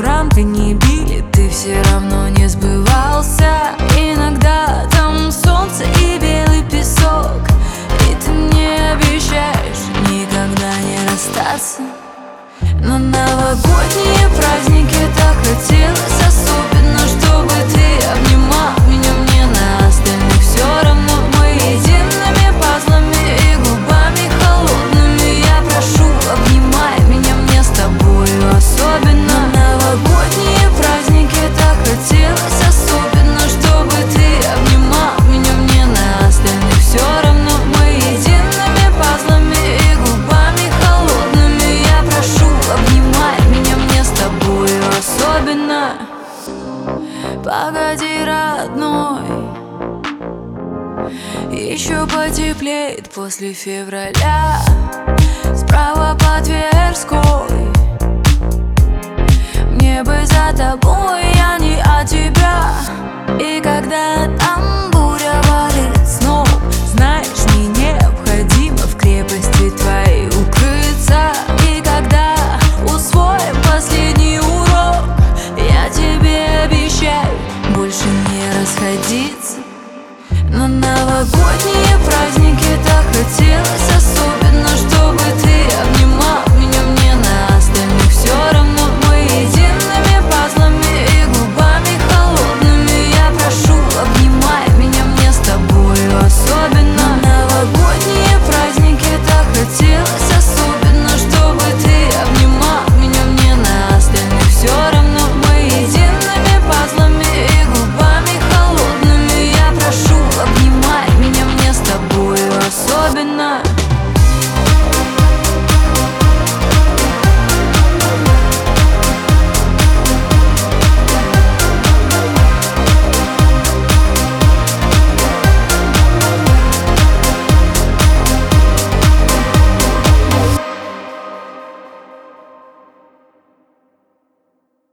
рамка не били, ты все равно не сбывался. Иногда там солнце и белый песок, и ты мне обещаешь никогда не расстаться. Но новогодние праздники так хотелось особенно, чтобы ты обнимал меня, мне на остальных все равно. Мы едиными пазлами и губами холодными. Я прошу, обнимай меня, мне с тобою особенно. Новогодние праздники так хотелось особенно, чтобы ты обнимал меня, мне на остальных все равно. Мы едиными пазлами и губами холодными. Я прошу, обнимай меня, мне с тобою особенно. Погоди, родной, еще потеплеет после февраля. Справа по Тверской, мне бы за тобой, а не от тебя. И когда там буря валит снова, знаешь, мне необходимо в крепости твоей укрыться. И когда усвоим последний урок, я тебе обещаю больше не расходиться. Но новогодний